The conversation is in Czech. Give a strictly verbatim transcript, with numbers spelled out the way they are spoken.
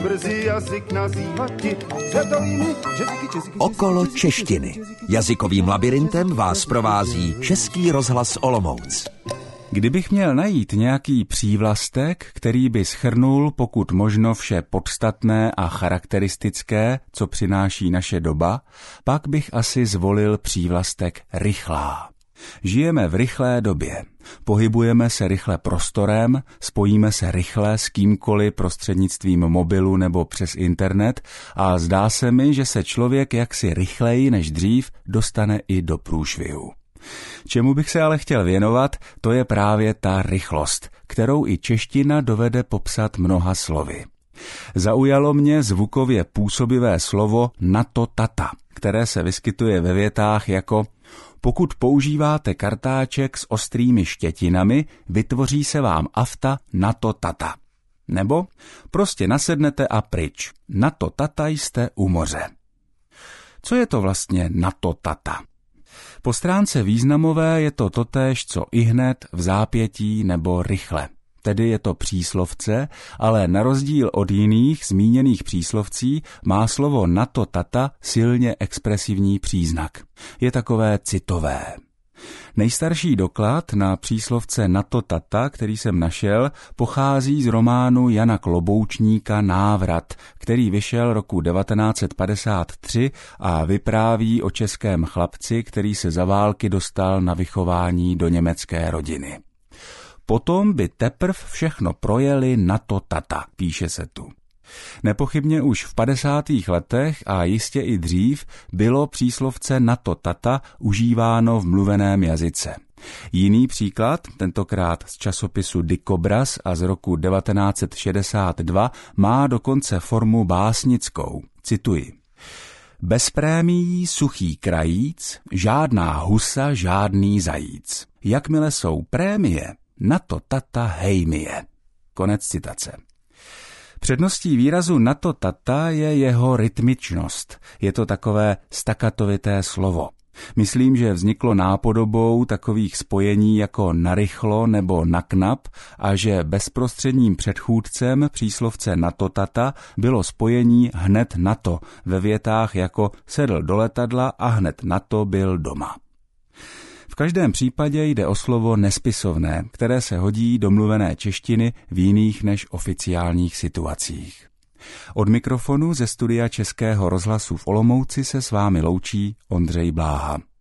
brzy jazyk nazývati světovými jazyky, jazyky. Okolo češtiny. Jazykovým labirintem vás provází Český rozhlas Olomouc. Kdybych měl najít nějaký přívlastek, který by shrnul pokud možno vše podstatné a charakteristické, co přináší naše doba, pak bych asi zvolil přívlastek rychlá. Žijeme v rychlé době. Pohybujeme se rychle prostorem, spojíme se rychle s kýmkoliv prostřednictvím mobilu nebo přes internet a zdá se mi, že se člověk jaksi rychleji než dřív dostane i do průšvihu. Čemu bych se ale chtěl věnovat, to je právě ta rychlost, kterou i čeština dovede popsat mnoha slovy. Zaujalo mě zvukově působivé slovo natotata, které se vyskytuje ve větách jako pokud používáte kartáček s ostrými štětinami, vytvoří se vám afta natotata. Nebo prostě nasednete a pryč. Natotata jste u moře. Co je to vlastně natotata? Po stránce významové je to totéž, co ihned, v zápětí nebo rychle. Tedy je to příslovce, ale na rozdíl od jiných zmíněných příslovcí má slovo natotata silně expresivní příznak. Je takové citové. Nejstarší doklad na příslovce natotata, který jsem našel, pochází z románu Jana Kloboučníka Návrat, který vyšel roku devatenáct set padesát tři a vypráví o českém chlapci, který se za války dostal na vychování do německé rodiny. Potom by teprv všechno projeli natotata, píše se tu. Nepochybně už v padesátých letech a jistě i dřív bylo příslovce natotata užíváno v mluveném jazyce. Jiný příklad, tentokrát z časopisu Dikobraz a z roku devatenáct set šedesát dva, má dokonce formu básnickou. Cituji. Bez prémií suchý krajíc, žádná husa, žádný zajíc. Jakmile jsou prémie, natotata hejmie. Konec citace. Předností výrazu natotata je jeho rytmičnost. Je to takové stakatovité slovo. Myslím, že vzniklo nápodobou takových spojení jako narychlo nebo naknap a že bezprostředním předchůdcem příslovce natotata bylo spojení hned na to ve větách jako sedl do letadla a hned na to byl doma. V každém případě jde o slovo nespisovné, které se hodí do mluvené češtiny v jiných než oficiálních situacích. Od mikrofonu ze studia Českého rozhlasu v Olomouci se s vámi loučí Ondřej Bláha.